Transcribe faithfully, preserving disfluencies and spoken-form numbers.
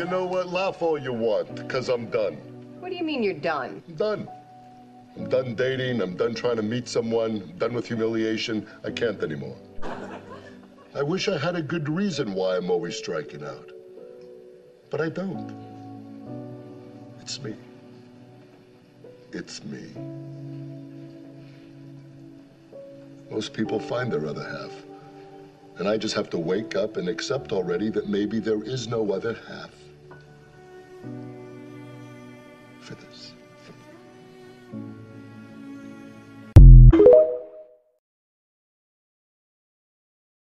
You know what? Laugh all you want, because I'm done. What do you mean you're done? I'm done. I'm done dating. I'm done trying to meet someone. I'm done with humiliation. I can't anymore. I wish I had a good reason why I'm always striking out. But I don't. It's me. It's me. Most people find their other half. And I just have to wake up and accept already that maybe there is no other half for this.